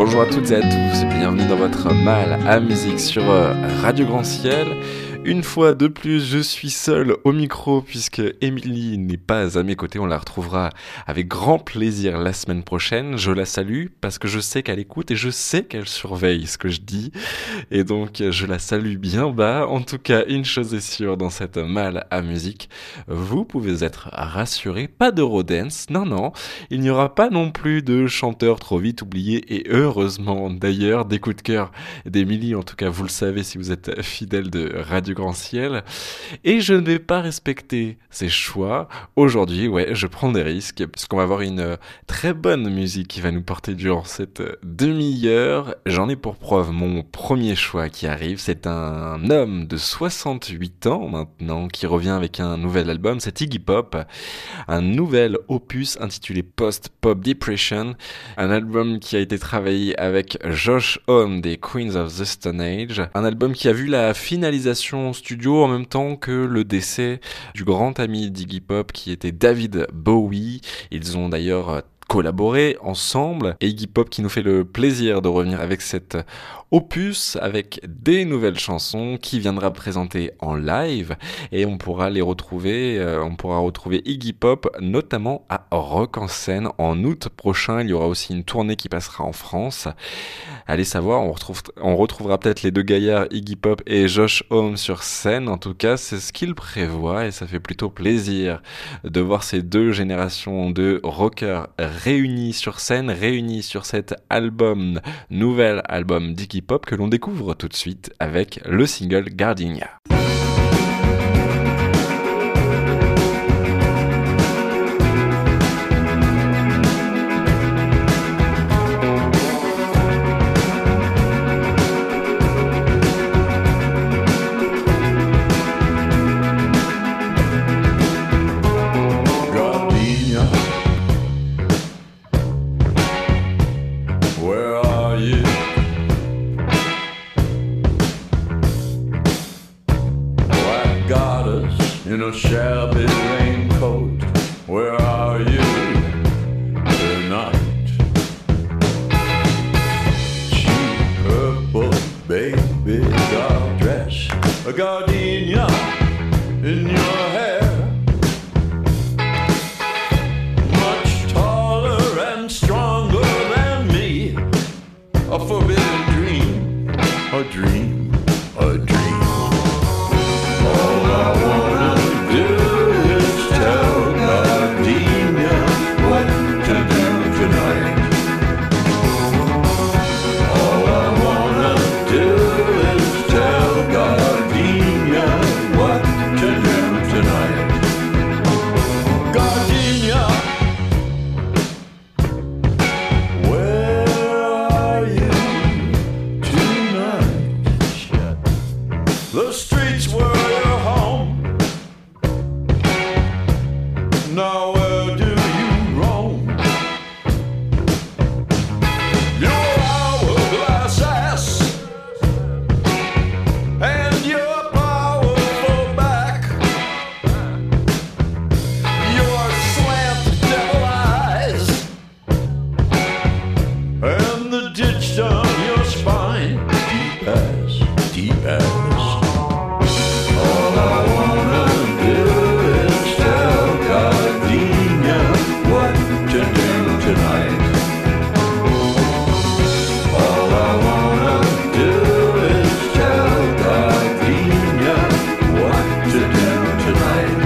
Bonjour à toutes et à tous, bienvenue dans votre Mal à musique sur Radio Grand Ciel. Une fois de plus, je suis seul au micro puisque Émilie n'est pas à mes côtés. On la retrouvera avec grand plaisir la semaine prochaine. Je la salue parce que je sais qu'elle écoute et je sais qu'elle surveille ce que je dis. Et donc, je la salue bien bas. En tout cas, une chose est sûre dans cette Mal à musique, vous pouvez être rassurés. Pas d'Eurodance, non. Il n'y aura pas non plus de chanteurs trop vite oubliés et heureusement d'ailleurs des coups de cœur d'Émilie. En tout cas, vous le savez si vous êtes fidèle de Radio Grand Ciel, et je ne vais pas respecter ses choix. Aujourd'hui, je prends des risques, puisqu'on va avoir une très bonne musique qui va nous porter durant cette demi-heure. J'en ai pour preuve mon premier choix qui arrive. C'est un homme de 68 ans maintenant, qui revient avec un nouvel album. C'est Iggy Pop, un nouvel opus intitulé Post-Pop Depression, un album qui a été travaillé avec Josh Homme des Queens of the Stone Age, un album qui a vu la finalisation studio en même temps que le décès du grand ami d'Iggy Pop qui était David Bowie. Ils ont d'ailleurs collaboré ensemble, et Iggy Pop qui nous fait le plaisir de revenir avec cet opus avec des nouvelles chansons qui viendra présenter en live, et on pourra retrouver Iggy Pop notamment à Rock en Seine en août prochain. Il y aura aussi une tournée qui passera en France. Allez savoir, on retrouvera peut-être les deux gaillards Iggy Pop et Josh Homme sur scène. En tout cas, c'est ce qu'ils prévoient et ça fait plutôt plaisir de voir ces deux générations de rockers réunis sur scène, réunis sur cet nouvel album d'Iggy Pop que l'on découvre tout de suite avec le single Gardenia. In a shabby raincoat, where are you tonight? Cheap purple baby doll dress, a gardenia in your hair. Much taller and stronger than me, a forbidden dream, a dream, a dream. All I wanna tell Gardenia what to do tonight. All I wanna do is tell Gardenia what to do tonight. Gardenia, where are you tonight? The streets were your home. Now where do you roam? Your hourglass ass and your powerful back, your slant devil eyes and the ditch down your spine, deep as. All I wanna do is tell Gardenia what to do tonight. All I wanna do is tell Gardenia what to do tonight.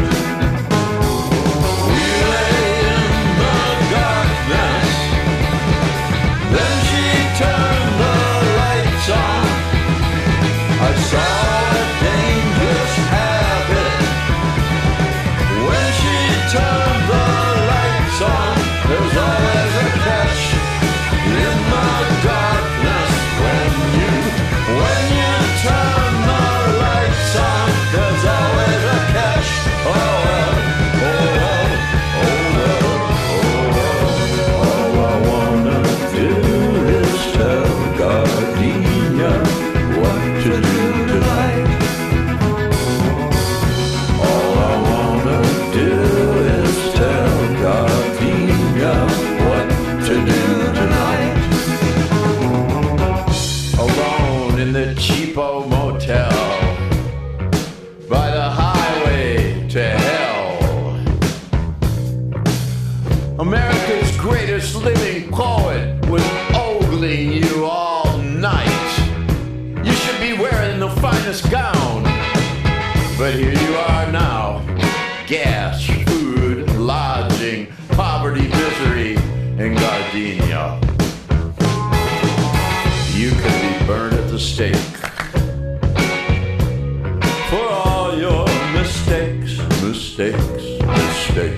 We lay in the darkness, then she turned the lights on. I saw a dangerous habit when she turned the lights on. There's always a catch in the darkness when you turn the lights on. There's always a catch. Oh well, oh well, oh well, oh well. All I wanna do is tell cheapo motel by the highway to hell. America's greatest living poet was ogling you all night. You should be wearing the finest gown, but here you are now. Gas, food, lodging, poverty, misery, and gardenia. You could be burned at the stake for all your mistakes, mistakes, mistakes.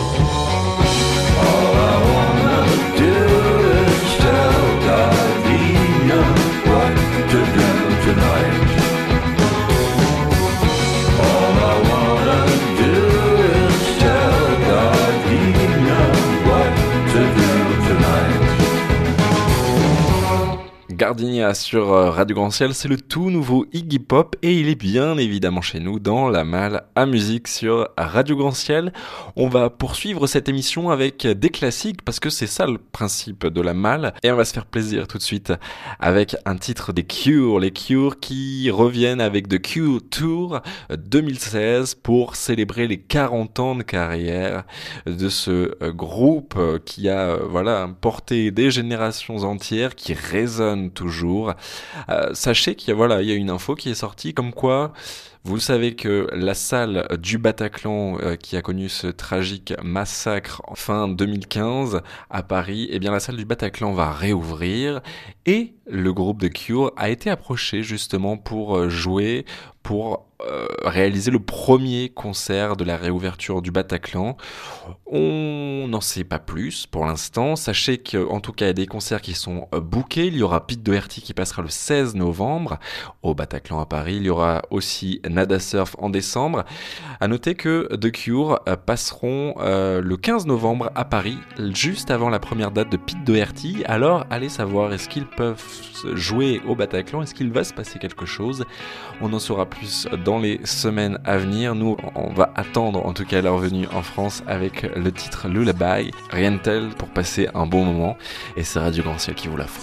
All I wanna do is tell Gardenia what to do tonight. All I wanna do is tell Gardenia what to do tonight. Gardenia sur Radio Grand Ciel, c'est le tout nouveau Iggy Pop et il est bien évidemment chez nous dans La Malle à musique sur Radio Grand Ciel. On va poursuivre cette émission avec des classiques parce que c'est ça le principe de La Malle et on va se faire plaisir tout de suite avec un titre des Cure, les Cure qui reviennent avec The Cure Tour 2016 pour célébrer les 40 ans de carrière de ce groupe qui a porté des générations entières, qui résonne toujours. Sachez qu'il y a une info qui est sortie comme quoi vous savez que la salle du Bataclan qui a connu ce tragique massacre en fin 2015 à Paris, eh bien la salle du Bataclan va réouvrir et le groupe de Cure a été approché justement pour jouer, pour réaliser le premier concert de la réouverture du Bataclan. On n'en sait pas plus pour l'instant. Sachez qu'en tout cas, il y a des concerts qui sont bookés. Il y aura Pete Doherty qui passera le 16 novembre au Bataclan à Paris. Il y aura aussi Nada Surf en décembre. À noter que The Cure passeront le 15 novembre à Paris, juste avant la première date de Pete Doherty. Alors, allez savoir, est-ce qu'ils peuvent jouer au Bataclan? Est-ce qu'il va se passer quelque chose? On en saura plus dans les semaines à venir. Nous, on va attendre en tout cas leur venue en France avec le titre Lullaby, rien de tel pour passer un bon moment. Et c'est Radio Grand Ciel qui vous l'offre.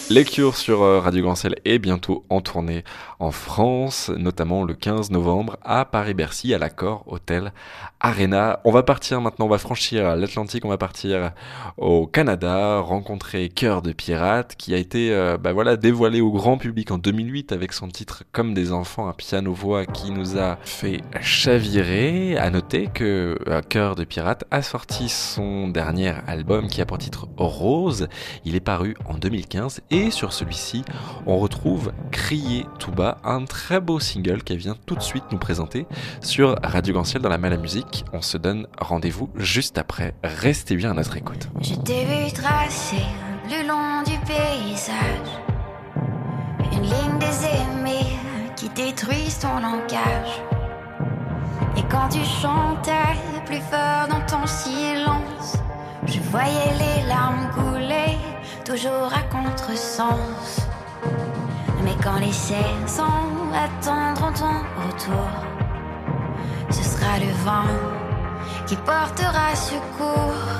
Les Cures sur Radio Granciel est bientôt en tournée en France, notamment le 15 novembre à Paris-Bercy, à l'Accor Hotel Arena. On va partir maintenant, on va franchir l'Atlantique, on va partir au Canada, rencontrer Cœur de Pirate, qui a été dévoilé au grand public en 2008 avec son titre Comme des enfants, un piano-voix qui nous a fait chavirer. À noter que Cœur de Pirate a sorti son dernier album qui a pour titre Rose. Il est paru en 2015 et sur celui-ci, on retrouve Crier tout bas, un très beau single qui vient tout de suite nous présenter sur Radio Granciel dans la Malle à Musique. On se donne rendez-vous juste après. Restez bien à notre écoute. Je t'ai vu tracer le long du paysage une ligne des aimés qui détruisent ton langage. Et quand tu chantais plus fort dans ton silence, je voyais les larmes couler, toujours à contresens. Mais quand les saisons attendront ton retour, ce sera le vent qui portera secours.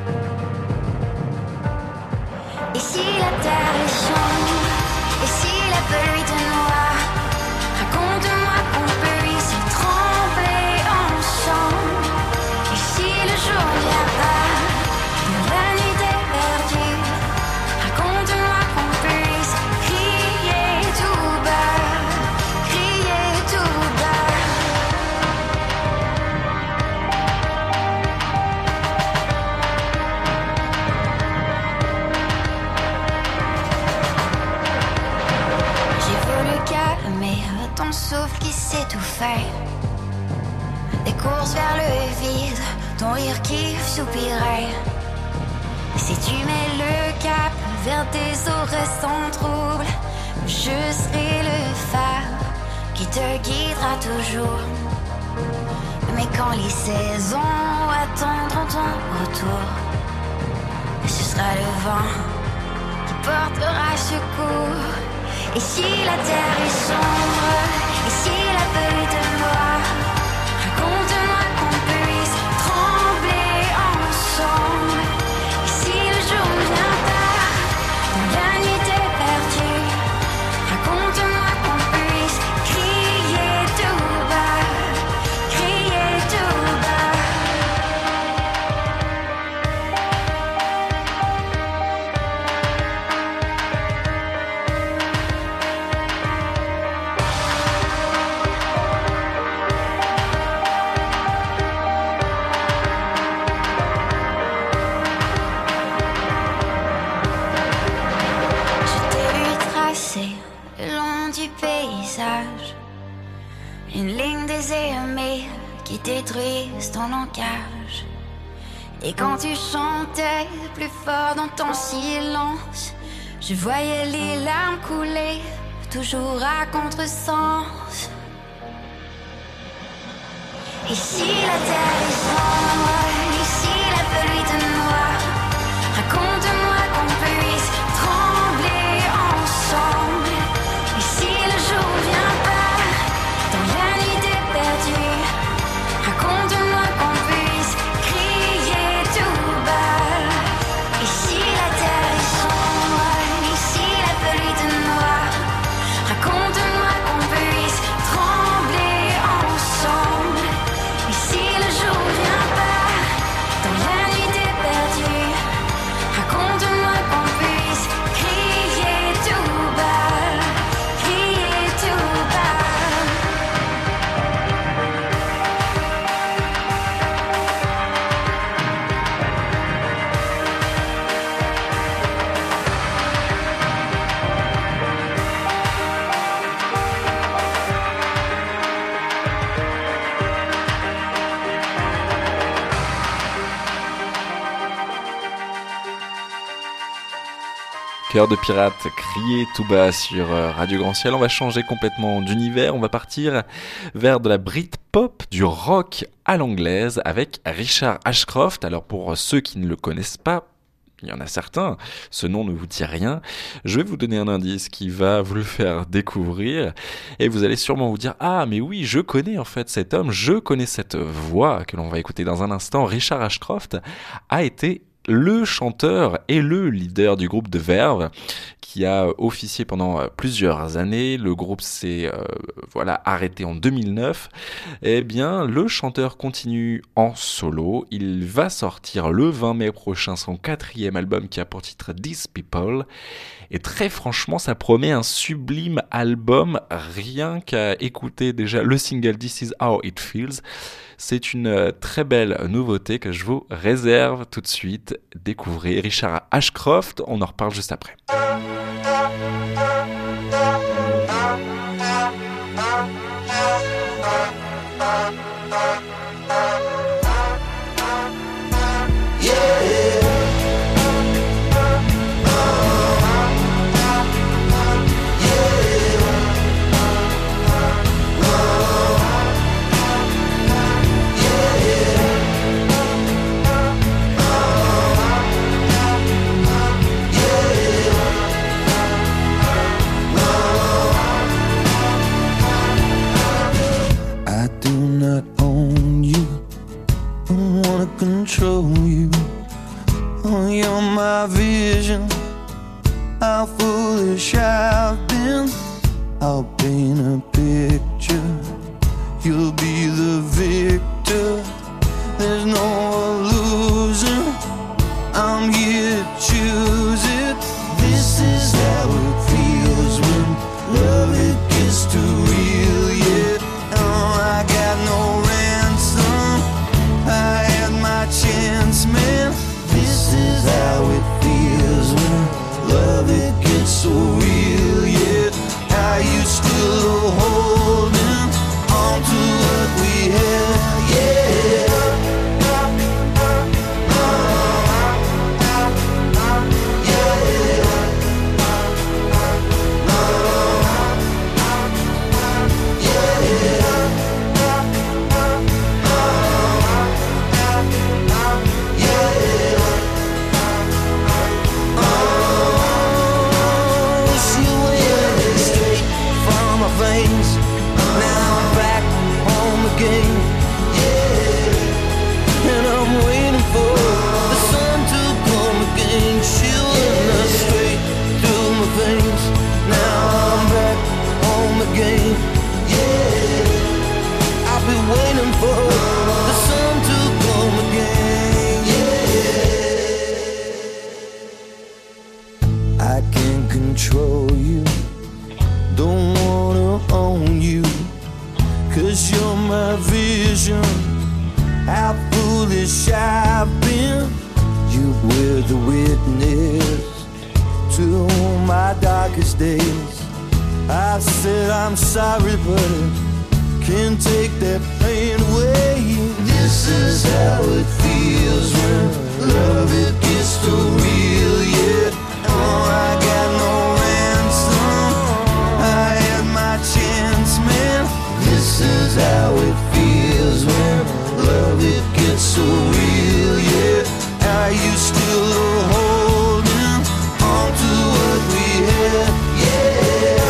Et si la terre est sombre, et si la pluie te noie, raconte-moi qu'on puisse trembler ensemble. Et si le jour viendra, la nuit est perdue, raconte-moi qu'on puisse crier tout bas, crier tout bas. J'ai voulu calmer ton souffle qui s'étouffait, des courses vers le vide, ton rire qui soupirait. Si tu mets le cap vers tes oreilles sans trouble, je serai le phare qui te guidera toujours. Mais quand les saisons attendront ton retour, ce sera le vent qui portera secours. Et si la terre est sombre, et si la pluie te noie, raconte-moi qu'on puisse trembler ensemble. Et si le jour vient tard, quand la nuit est perdue, raconte-moi qu'on puisse crier tout bas, crier tout bas. Le long du paysage, une ligne des aimés qui détruisent ton langage. Et quand tu chantais plus fort dans ton silence, je voyais les larmes couler, toujours à contresens. Et si la terre est sombre, et si la pluie te noie, raconte-moi qu'on puisse trembler ensemble. Et si le jour vient pas, dans la nuit est perdue, raconte-moi qu'on puisse crier tout bas. Et si la terre est sombre, et si la pluie te noie, raconte-moi qu'on puisse trembler ensemble. Et si le jour vient pas, dans la nuit est perdue, raconte-moi qu'on puisse crier tout bas, crier tout bas. Cœur de Pirate, crier tout bas sur Radio Granciel. On va changer complètement d'univers, on va partir vers de la Britpop, du rock à l'anglaise avec Richard Ashcroft. Alors pour ceux qui ne le connaissent pas, il y en a certains, ce nom ne vous dit rien. Je vais vous donner un indice qui va vous le faire découvrir et vous allez sûrement vous dire « Ah mais oui, je connais en fait cet homme, je connais cette voix que l'on va écouter dans un instant. » Richard Ashcroft a été le chanteur et le leader du groupe de Verve, qui a officié pendant plusieurs années. Le groupe s'est arrêté en 2009. Eh bien, le chanteur continue en solo. Il va sortir le 20 mai prochain son 4e album qui a pour titre These People. Et très franchement, ça promet un sublime album, rien qu'à écouter déjà le single This Is How It Feels. C'est une très belle nouveauté que je vous réserve tout de suite. Découvrez Richard Ashcroft, on en reparle juste après. Control you. Oh, you're my vision. How foolish I've been. I'll paint a picture. You'll be the victor. There's no illusion. I'm here to choose it. This is how it feels when love it gets too real. Yeah, oh, I got no ransom. I had my chance, man. This is how it feels when love it gets so real. Yeah, are you still holding on to what we had? Yeah. Control you, don't wanna own you, 'cause you're my vision. How foolish I've been. You were the witness to my darkest days. I said I'm sorry, but I can't take that pain away. This is how it feels when love it gets too real, yeah. Oh, I got no ransom. I had my chance, man. This is how it feels when love it gets so real, yeah. Are you still holding on to what we had? Yeah.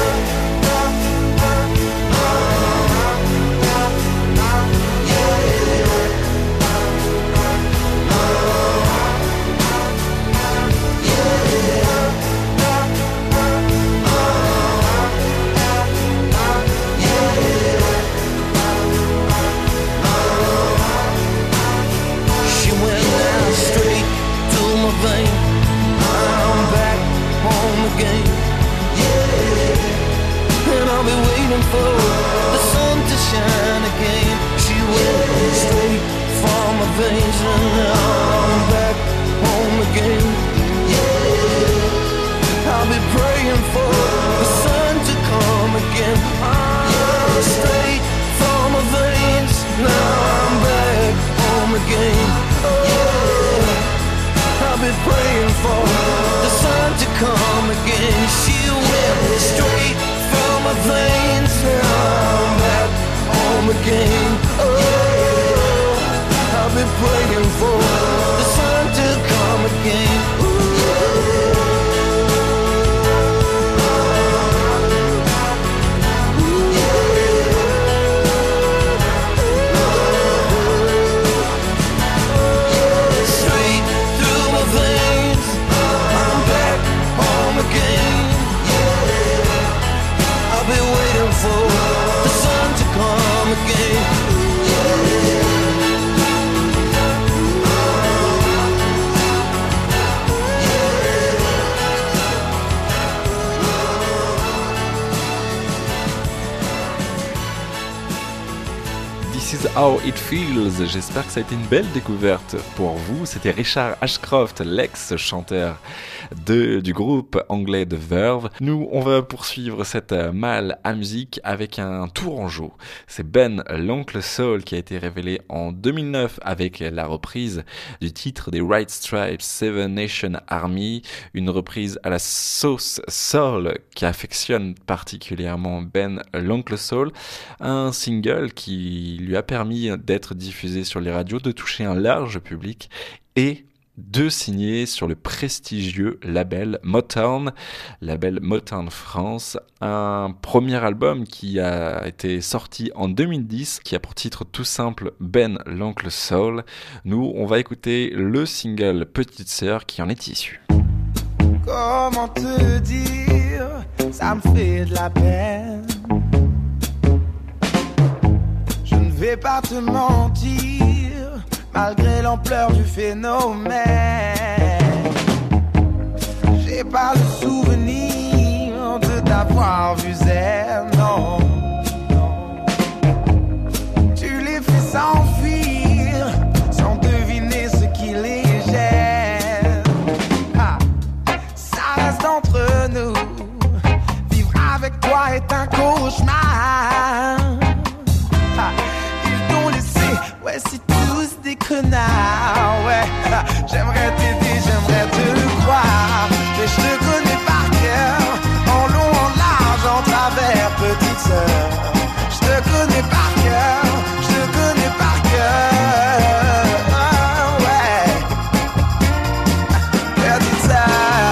For the sun to shine again. She went straight from my veins, and now I'm back home again. Yeah, I'll be praying for the sun to come again. I'm straight from my veins, now I'm back home again. Oh, I'll be praying for the sun to come again. She went straight from my veins, now I'm back home again. Oh, I've been praying for the sun to come again. Straight through my is How It Feels. J'espère que ça a été une belle découverte pour vous. C'était Richard Ashcroft, l'ex-chanteur du groupe anglais The Verve. Nous, on va poursuivre cette malle à musique avec un tourangeau. C'est Ben, l'Oncle Soul, qui a été révélé en 2009 avec la reprise du titre des White Stripes, Seven Nation Army, une reprise à la sauce soul qui affectionne particulièrement Ben, l'Oncle Soul, un single qui lui a permis d'être diffusé sur les radios, de toucher un large public et de signer sur le prestigieux label Motown France, un premier album qui a été sorti en 2010, qui a pour titre tout simple Ben l'Oncle Soul. Nous, on va écouter le single Petite Sœur qui en est issu. Comment te dire, ça me fait de la peine. Je ne vais pas te mentir, malgré l'ampleur du phénomène. J'ai pas le souvenir de t'avoir vu zen, non. Tu les fais s'enfuir sans deviner ce qui les gêne. Ça reste entre nous, vivre avec toi est un cauchemar. Ils t'ont laissé, ouais, c'est tous des connards, ouais. J'aimerais t'aider, j'aimerais te croire, mais je te connais par cœur, en long, en large, en travers, petite sœur. Je te connais par cœur, je te connais par cœur, ouais. Petite sœur.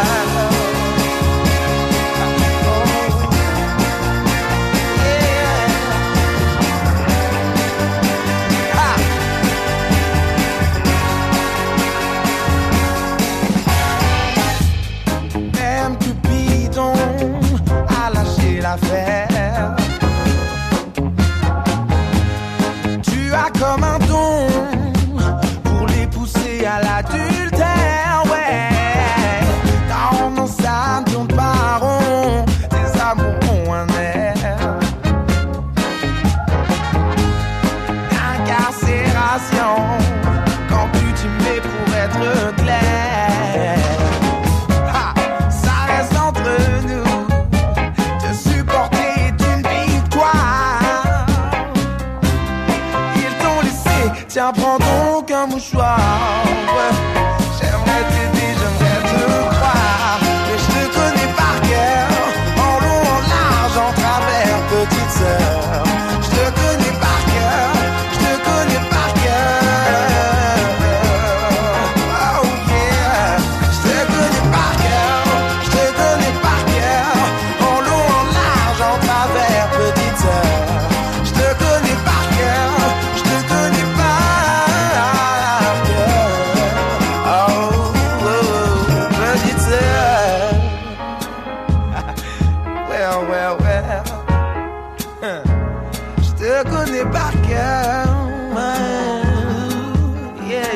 L'affaire. Tu as comme un don pour les pousser à l'adultère, ouais. Non, ça ne tourne pas rond, tes amours ont un air d'incarcération quand tu t'y mets pour être clair. Ça reste entre nous. Tiens, prends donc un mouchoir, ouais. J'aimerais t'aider, j'aimerais te croire, mais je te connais par cœur, en long, en large, en travers, petite sœur. Je te connais par cœur, je te connais par cœur. Oh yeah, je te connais par cœur, je te connais par cœur, en long, en large, en travers, petite sœur. Je te connais par cœur, je te connais par par cœur, yeah.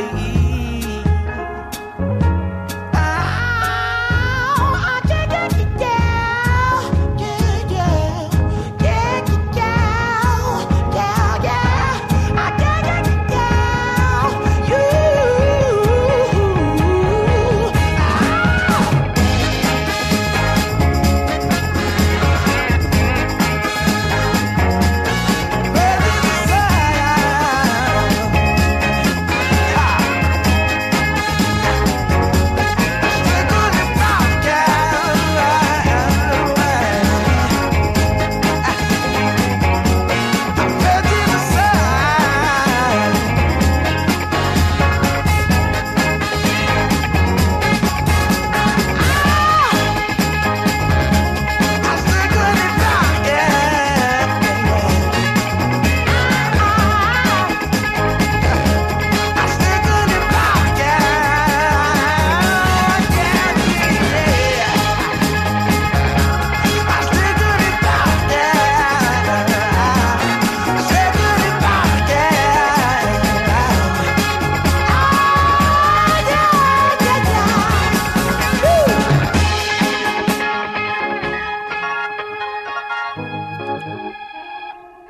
I can't get you down, yeah. I can't get you down, you.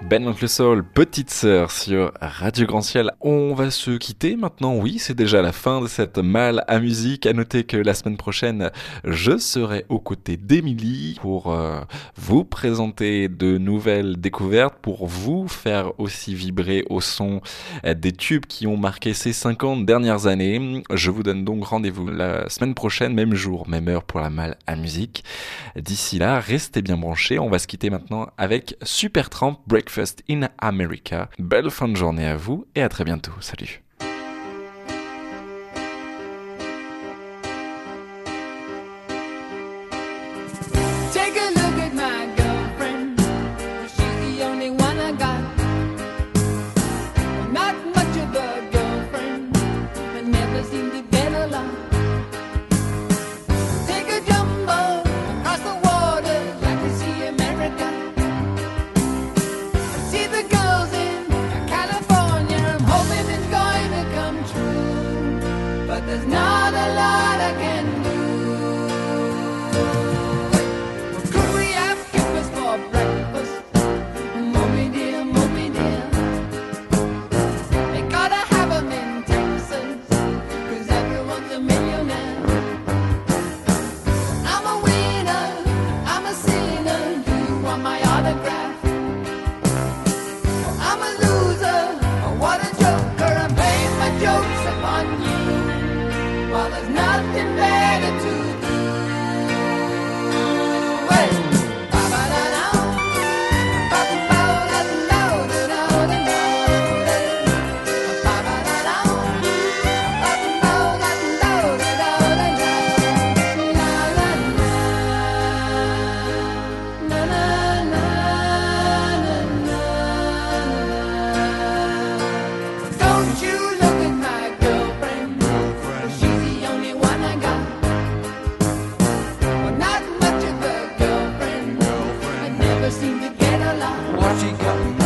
Ben L'Oncle Soul, Petite Sœur sur Radio Grand Ciel. On va se quitter maintenant, oui, c'est déjà la fin de cette Mal à musique. À noter que la semaine prochaine, je serai aux côtés d'Émilie pour vous présenter de nouvelles découvertes, pour vous faire aussi vibrer au son des tubes qui ont marqué ces 50 dernières années. Je vous donne donc rendez-vous la semaine prochaine, même jour, même heure pour la Mal à musique. D'ici là, restez bien branchés. On va se quitter maintenant avec Supertramp, Breakfast in America. Belle fin de journée à vous et à très bientôt. Salut. Take a look at my girlfriend. She's the only one I got. Not much of a girlfriend, but never seem to get along. Take a jumbo across the water, like to see America. See the girls in California. I'm hoping it's going to come true, but there's not a lot I can do. Could we have breakfast for breakfast? Mommy dear, mommy dear. They gotta have 'em in Texas, 'cause everyone's a millionaire. I'm a winner, I'm a sinner. Do you want my autograph? I'm a loser, what a joker. I'm playing my jokes upon you, while there's nothing better to do. Hey! Ba-ba-da-da, ba-ba-da-da-da-da-da-da-da. Ba-ba-da-da, ba-ba-da-da-da-da-da-da. Don't you look at my girlfriend. She's the only one I got. Well, not much of a girlfriend. I never seem to get along. What she got?